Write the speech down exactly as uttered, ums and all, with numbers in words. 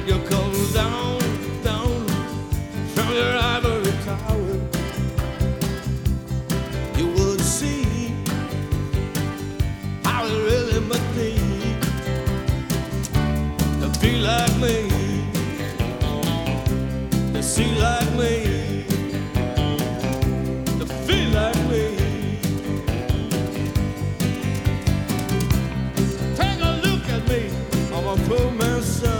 you come down, down from your ivory tower, you would see how it really must be to be like me, to see like me.